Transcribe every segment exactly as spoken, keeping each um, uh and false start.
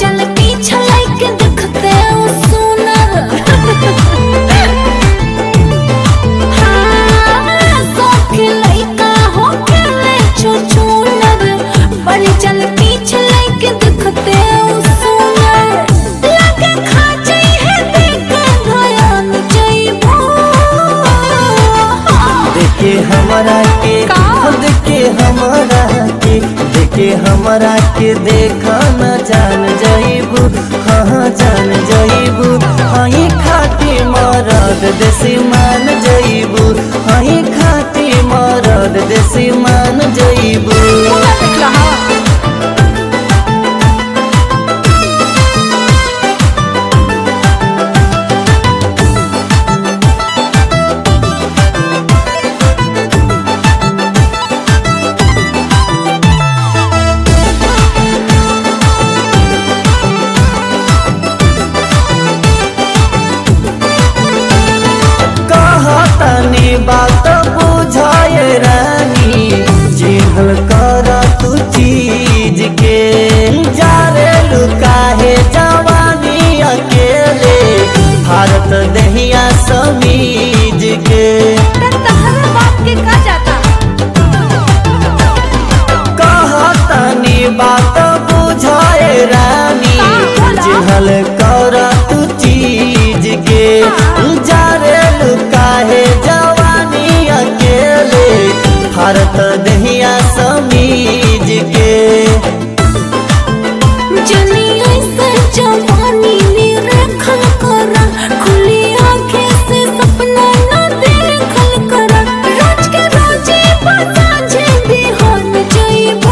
चल पीछा लाइक दिखते हो सुनर। हाँ शौक लइका हो के ले छुछुनर, बढ़ चल पीछा लाइक दिखते हो सुनर। लगे खा जाई है देख धयान जाइबो। देखे हमरा के देखे हमरा के देखे हमरा के देखा न जान जाइबू। हाँ जान जाइबू। हाँ खाती मरद देसी मान जाइबू। हाँ खाती मरद देसी मान जाइबू। तनी बात बुझाए रानी, जिहल कर तू चीज के। जारे लुकाहे जवानी अकेले, भारत दहिया समीज के। कहतनी बात बुझाए रानी, जिहल कर तू चीज के। जारे लुकाहे जवानी अकेले, भारत दहिया समीज के। जनिया से जवानी निरखल करा, खुली आँखें से सपना न देखल करा। रोज के रोजे बसाझे बिहान जाइबो।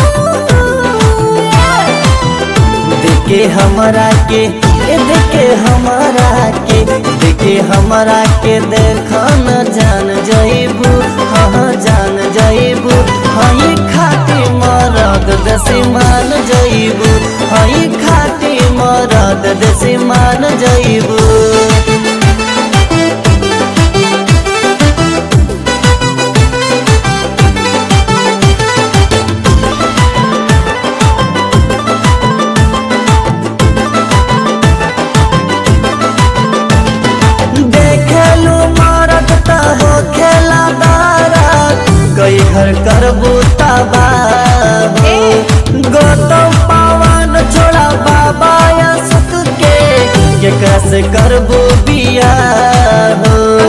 देखे हमरा के देखे हमरा के देखे हमरा के देखा न जान जाइबू। हाँ जान जाइबू। हाँ खाती मरद देसी मान जाइबू। हाँ खाती मरद देसी मान जाइबू। देखेलू मरद त हो खेला दारा, कई घर करबू तबाह। गौतम पावन छोड़ा बाबा सुख के, केकरा से करबू बियाह।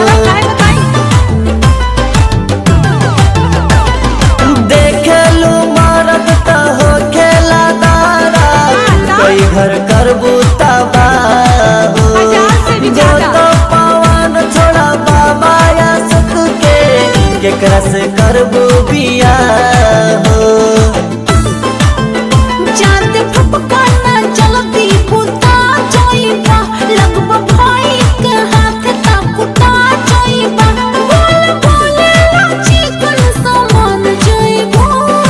देखेलू मरद त हो खेला दारा, कई घर करबू तबाह। केकरा से करबू बियाह। चांद फपकाना जल्दी बुता जाइबा, लगबा भाई के हाथ ता कुटा जाइबा। बोल बोले लाची कन सामान जाइबो।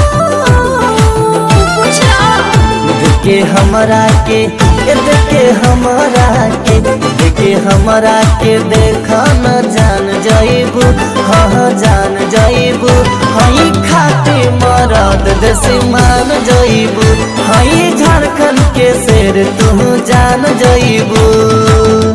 पूछा देखे हमरा के देखे हमरा के देखे हमरा के देखा न जान जाइबू। हाँ जान जाइबू। हाँ खाती मरद देसी मान जाइबू। हाँ झारखंड के शेर तू जान जाइबू।